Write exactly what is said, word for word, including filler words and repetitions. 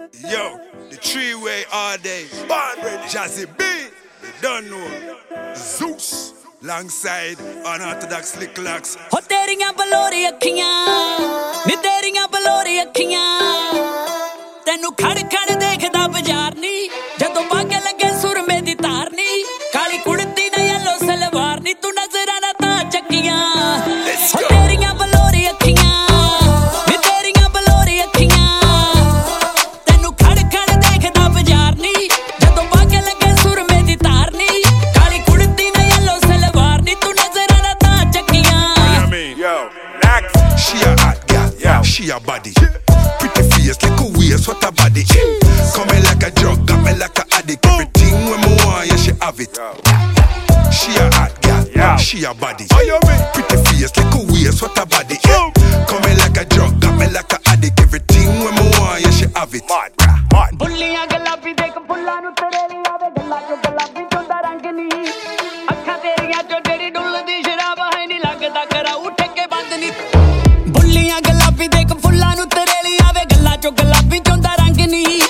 Yo, the three-way all day. Born ready. Jazzy B, you don't know. Zeus, alongside unorthodox Slick Locks. हो तेरियां बलोरी अखियां नी तेरियां बलोरी अखियां तेनू खड़ खड़ देखदा बाजार नी जदों बागे लगे सुरमे दी तार नी काली कुड़ती ना येलो सलवार नी तू नजरां ना तां चक्कियां हो तेरियां बलोरी अखियां नी तेरियां बलोरी अखियां तेनू खड़ खड़ देखदा बाजार नी जदों बागे लगे सुरमे दी तार नी काली कुड़ती ना येलो सलवार नी तू नजरां ना तां चक्कियां Yo, she a hot girl, yeah. She a body. Pretty face, like a waist, what a body. Coming like a drug, got me like a addict. Everything when me want, yeah, she have it. She a hot girl, yeah. She a body. Pretty face, like a waist, what a body. Coming like a drug, got me like a addict. Everything when me want, yeah, she have it. Mad, mad. बुल्लियां गुलाबी देख फुल्लां नू तेरे ली आवे गल्लां चो गुलाबी चोंदा रंग नी अखां तेरियां चो जेड़ी डुलदी शराब है नी लगदा करा उठ के बंद नी बुल्लियां गुलाबी देख फुल्लां नू तेरे ली आवे गल्लां चो गुलाबी चोंदा रंग नी